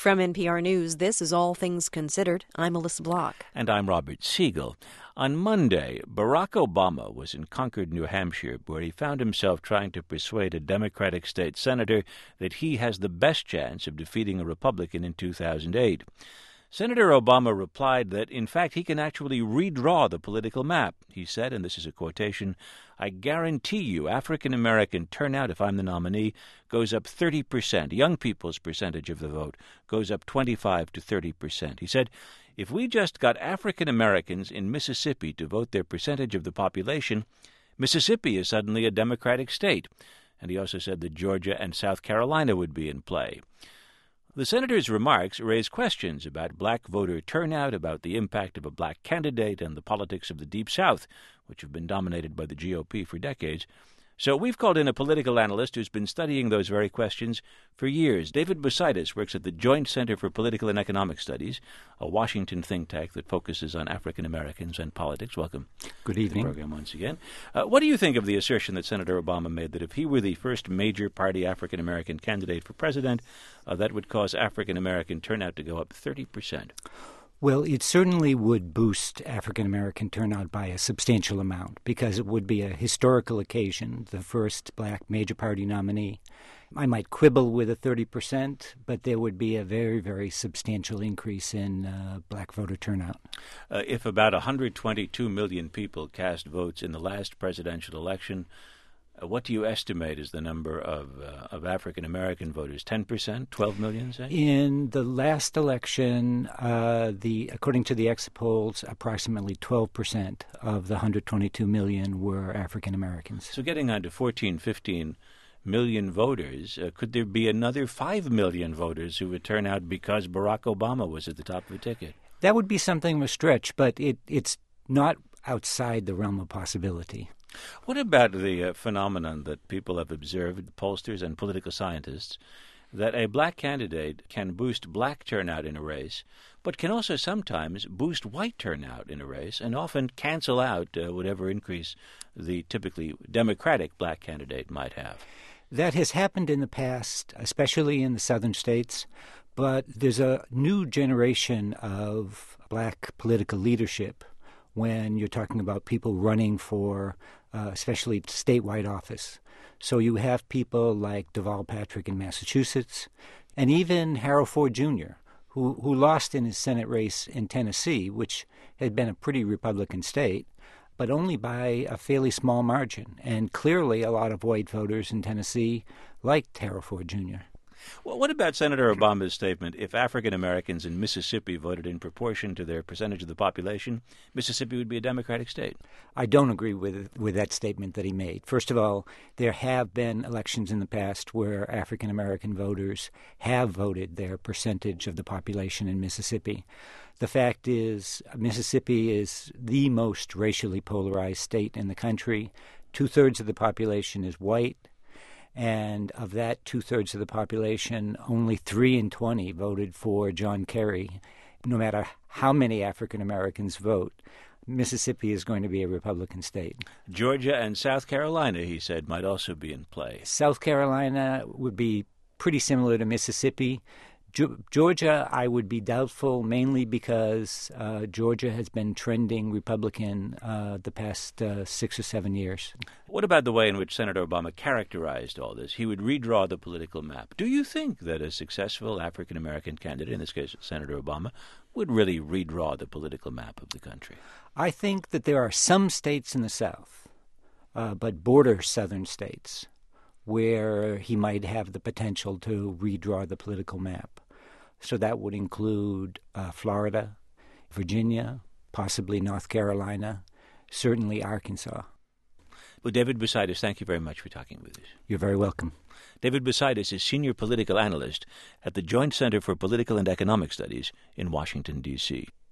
From NPR News, this is All Things Considered. I'm Melissa Block. And I'm Robert Siegel. On Monday, Barack Obama was in Concord, New Hampshire, where he found himself trying to persuade a Democratic state senator that he has the best chance of defeating a Republican in 2008. Senator Obama replied that, in fact, he can actually redraw the political map. He said, and this is a quotation, "I guarantee you African-American turnout, if I'm the nominee, goes up 30%. Young people's percentage of the vote goes up 25 to 30%. He said, if we just got African-Americans in Mississippi to vote their percentage of the population, Mississippi is suddenly a Democratic state. And he also said that Georgia and South Carolina would be in play. The senator's remarks raise questions about black voter turnout, about the impact of a black candidate, and the politics of the Deep South, which have been dominated by the GOP for decades. So we've called in a political analyst who's been studying those very questions for years. David Bositis works at the Joint Center for Political and Economic Studies, a Washington think tank that focuses on African Americans and politics. Welcome. Good evening. To the program once again. What do you think of the assertion that Senator Obama made that if he were the first major party African American candidate for president, that would cause African American turnout to go up 30%? Well, it certainly would boost African-American turnout by a substantial amount because it would be a historical occasion, the first black major party nominee. I might quibble with a 30%, but there would be a very, very substantial increase in black voter turnout. If about 122 million people cast votes in the last presidential election, what do you estimate is the number of African-American voters? 10%? 12 million, say? In the last election, according to the exit polls, approximately 12% of the 122 million were African-Americans. So getting on to 14, 15 million voters, could there be another 5 million voters who would turn out because Barack Obama was at the top of the ticket? That would be something of a stretch, but it's not outside the realm of possibility. What about the phenomenon that people have observed, pollsters and political scientists, that a black candidate can boost black turnout in a race, but can also sometimes boost white turnout in a race and often cancel out whatever increase the typically Democratic black candidate might have? That has happened in the past, especially in the southern states, but there's a new generation of black political leadership when you're talking about people running for especially statewide office. So you have people like Deval Patrick in Massachusetts, and even Harold Ford Jr., who lost in his Senate race in Tennessee, which had been a pretty Republican state, but only by a fairly small margin. And clearly a lot of white voters in Tennessee liked Harold Ford Jr. Well, what about Senator Obama's statement, if African Americans in Mississippi voted in proportion to their percentage of the population, Mississippi would be a Democratic state? I don't agree with that statement that he made. First of all, there have been elections in the past where African American voters have voted their percentage of the population in Mississippi. The fact is, Mississippi is the most racially polarized state in the country. 2/3 of the population is white. And of that 2/3 of the population, only 3 in 20 voted for John Kerry. No matter how many African Americans vote, Mississippi is going to be a Republican state. Georgia and South Carolina, he said, might also be in play. South Carolina would be pretty similar to Mississippi. Georgia, I would be doubtful, mainly because Georgia has been trending Republican the past 6 or 7 years. What about the way in which Senator Obama characterized all this? He would redraw the political map. Do you think that a successful African-American candidate, in this case Senator Obama, would really redraw the political map of the country? I think that there are some states in the South, but border southern states, where he might have the potential to redraw the political map. So that would include Florida, Virginia, possibly North Carolina, certainly Arkansas. Well, David Bositis, thank you very much for talking with us. You're very welcome. David Bositis is Senior Political Analyst at the Joint Center for Political and Economic Studies in Washington, D.C.